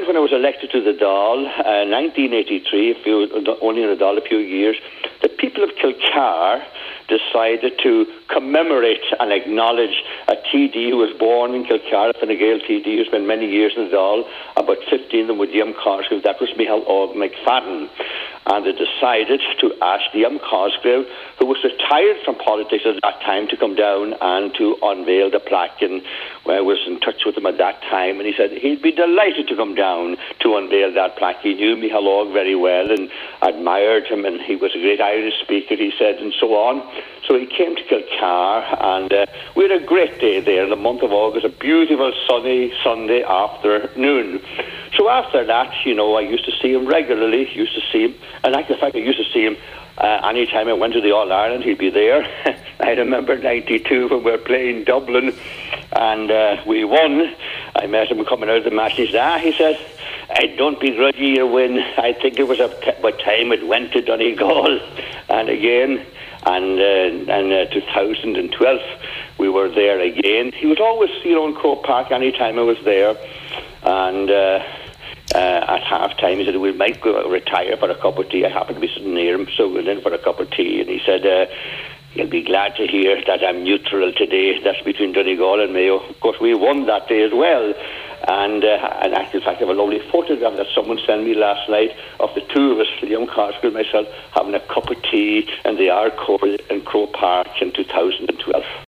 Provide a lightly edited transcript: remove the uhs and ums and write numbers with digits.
when I was elected to the Dáil, 1983, only in the Dáil a few years, the people of Kilcar decided to commemorate and acknowledge a TD who was born in Kilcar, a Fine Gael TD who spent many years in the Dáil, about 15 of them with Liam Cosgrave. That was Micheál Óg McFadden. And they decided to ask Liam Cosgrave, who was retired from politics at that time, to come down and to unveil the plaque. And I was in touch with him at that time, and he said he'd be delighted to come down to unveil that plaque. He knew Micheál Óg very well and admired him, and he was a great Irish speaker, he said, and so on. So he came to Kilcar, and we had a great day there in the month of August, a beautiful sunny Sunday afternoon. So after that, I used to see him regularly, and in fact, I used to see him any time I went to the All-Ireland, he'd be there. I remember 92 when we were playing Dublin, and we won. I met him coming out of the match, and he said, I don't begrudge you your win. I think it was about time it went to Donegal. And again, and 2012, we were there again. He was always, in Croke Park any time I was there, and at half-time he said, we might go retire for a cup of tea. I happened to be sitting near him, so we went in for a cup of tea, and he said, you'll be glad to hear that I'm neutral today. That's between Donegal and Mayo. Of course, we won that day as well. And in fact, I have a lovely photograph that someone sent me last night of the two of us, Liam Cosgrave and myself, having a cup of tea in the Ard Court in Croke Park in 2012.